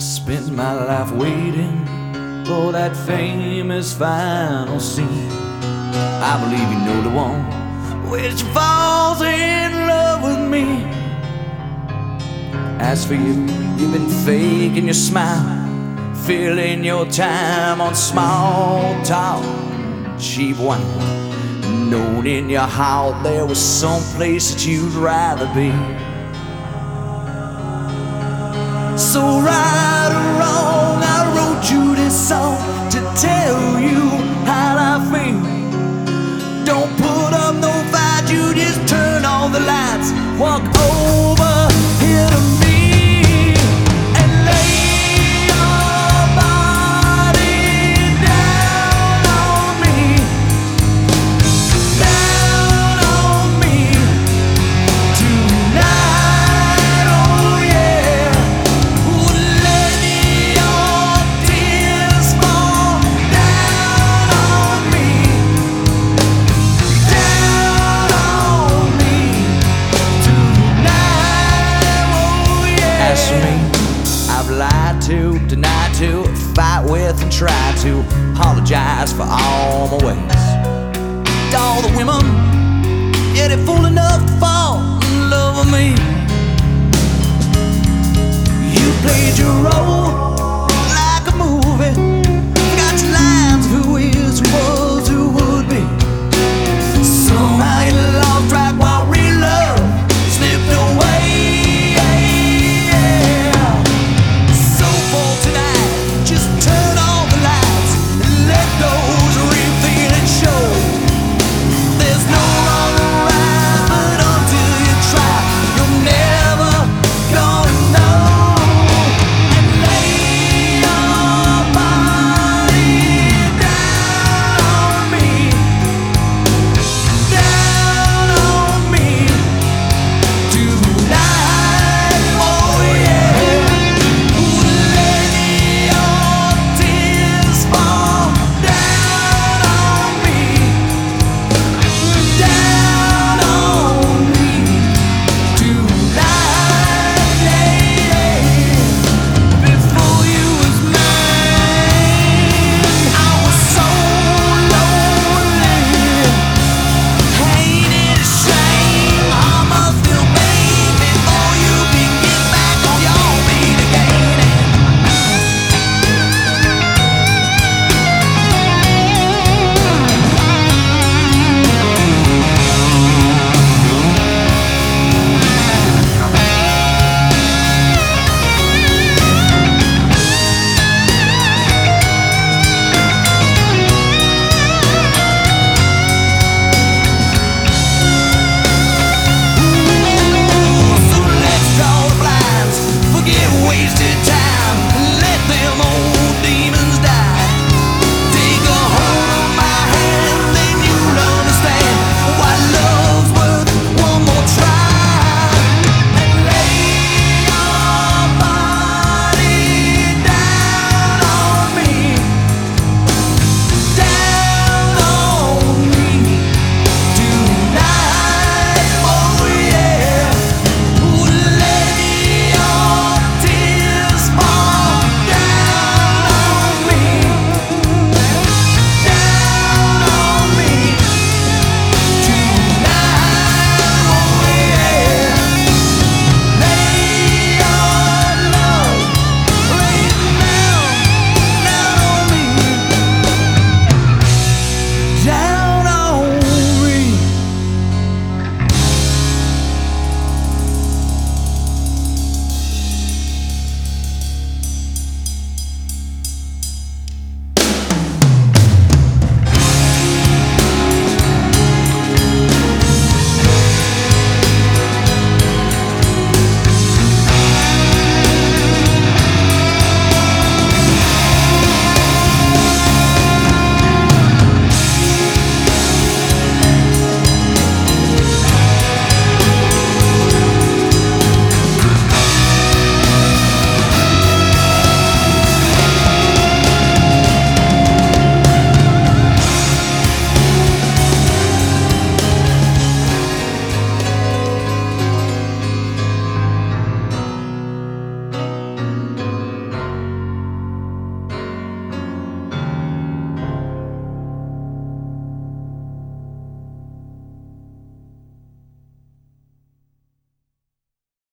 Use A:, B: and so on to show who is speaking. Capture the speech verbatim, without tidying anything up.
A: spent my life waiting for that famous final scene. I believe you know the one which falls in love with me. As for you, you've been faking your smile, filling your time on small talk, cheap wine, knowing in your heart there was some place that you'd rather be. So right or wrong, I wrote you this song to tell you how I feel. Don't put up no fight, you just turn on the lights, walk over here to me and lay your body down on me, down on me tonight, oh yeah. Let your tears fall down on me, down on me tonight, oh yeah. As for me, I've lied to, denied to, fight with and tried to apologize for all my ways. To all the women, yeah, they're fool enough to fall in love with me. You played your role like a movie, got your lines of who is, who was, who would be. Somehow you lost track while real love slipped away. So for tonight, just turn on the lights and let those real feelings show. There's no wrong or right, but until you try, you're never gonna know. And lay your body down on me, down on me tonight, oh yeah. Let your tears fall down on me, down on me tonight, lady. Before you was mine, I was so lonely. Ain't it a shame how much you'll make before you can get back on your feet again? So let's draw the blinds, forget wasted time.